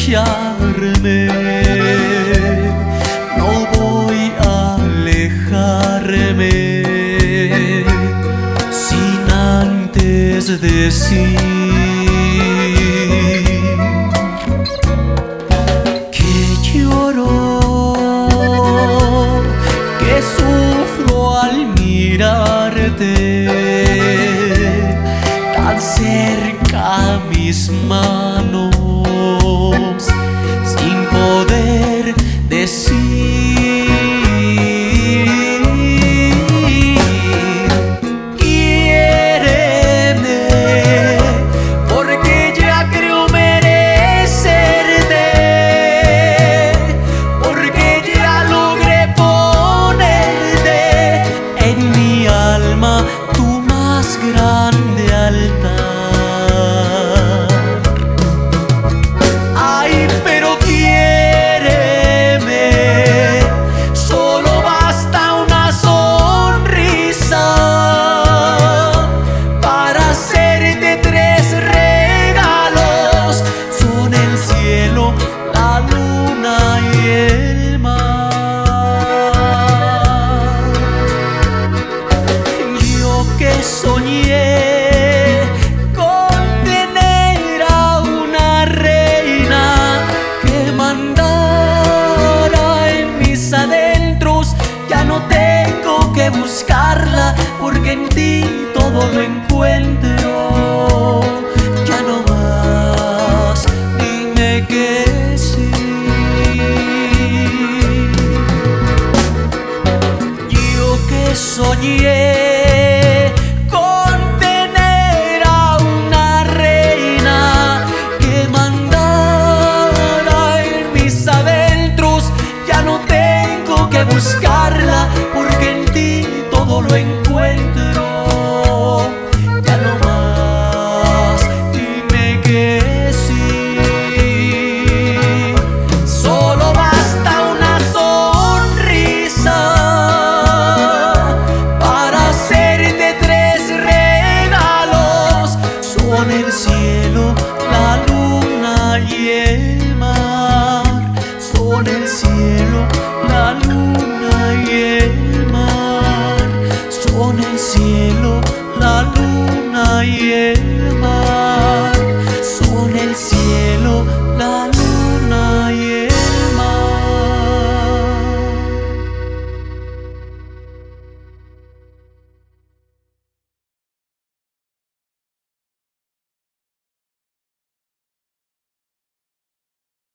marcharme, no voy a alejarme sin antes decir que lloro, que sufro al mirarte tan cerca mis manos, sin poder decir quiéreme, porque ya creo merecerte, porque ya logré ponerte en mi alma tu más grande altar. Soñé con tener a una reina que mandara en mis adentros. Ya no tengo que buscarla, porque en ti todo lo encuentro.